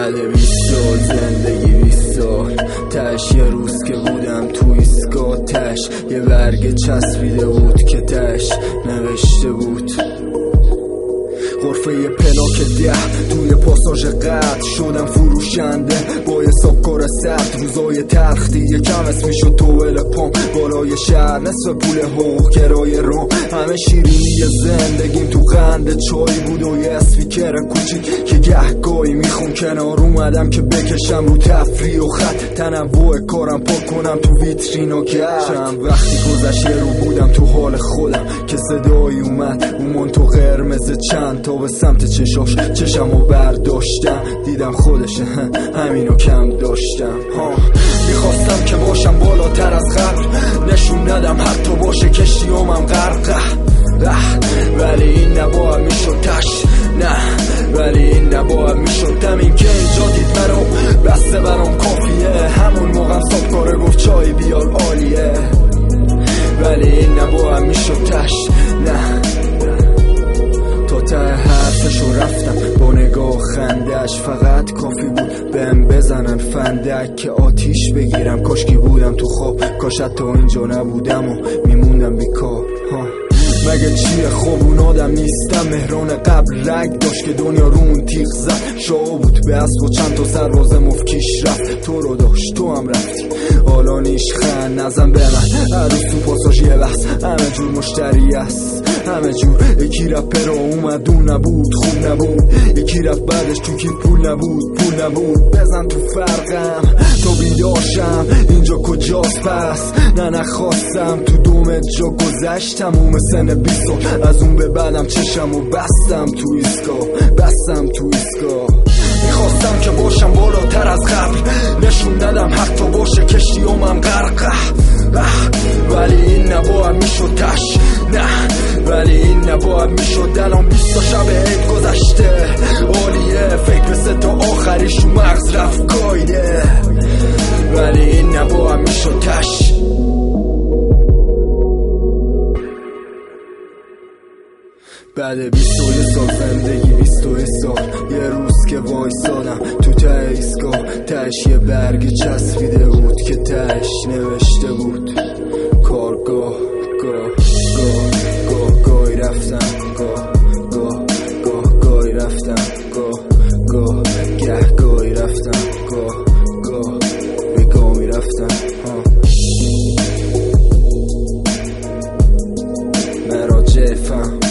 بعد 20 سال زندگی 20 سال تش یه روز که بودم تو ایستگاه تش یه برگ چسبیده بود که تش نوشته بود غرفه پلاک 10 توی پاساژ قد شدم فروشنده با حساب کار سرد روزای تلخ دیگه کم اسم میشد توبل پام بالای شهر نصف پول حقوق کرایه رو همه شیرینی زندگیم تو قند چای بود و یه اسپیکر کوچیک که گهگاهی میخون کنار اومدم که بکشم رو تفریح و خط تنوع کارم پاک کنم تو ویترین و گرد چند وقتی گذشت رو بودم تو حال خودم که صدایی اومد اون تو قرمز چند تا به سمت چشاش چشمو برداشتم دیدم خودشه همینو کم داشتم میخواستم که باشم بالاتر از قبل نشون ندم حتی باشه کشتیامم غرقه ولی این نباید میشد تش نه ولی این نباید میشد تمیم که اینجا دید برام بسته برام کافیه همون موقع صاحب کاره گفت چای بیار عالیه ولی این نباید میشد تش نه ته حرفشو رفتم با نگاه خندش فقط کافی بود بهم بزنن فندک که آتیش بگیرم کاشکی بودم تو خواب کاش حتی اینجا نبودم و میموندم بیکار مگه چیه خوب اون آدم نیستم مهران قبل رگ داشت که دنیا رو اون تیغ زد شاه بود به اسب و چند تا سرباز مفکیش رفت تو رو داشت تو هم رفتی حالا نیش خند نزن به من هر روز تو پاساژ یه بحث همه جور مشتری است همه جور یکی رپر اومد اون نبود خوب نبود یکی رفت بعدش تو کی پول نبود بزن تو فرقم تو بیداشم اینجا کجاست پس نه نخواستم تو دومت جا گذشت تموم سن 20 سال از اون به بعدم چشم و بستم تو ایستگاه میخواستم که باشم بالاتر از قبل نشون ندم حتی باشه کشتیامم غرقه ولی این نباید میشد تش نه ولی این نباید میشد الان 20 تا شب عید گذشته عالیه فکر سه تا آخریش رو مغز رفت کایده ولی این نباید میشد تش بعد 21 سال زندگی 21 سال یه روز که وایسادم تو ته ایستگاه تش یه برگ چسبیده بود که تش نوشته بود کارگاه گاهی رفتم گاهی رفتم گاهی رفتم به گاه میرفتم مراجع فهم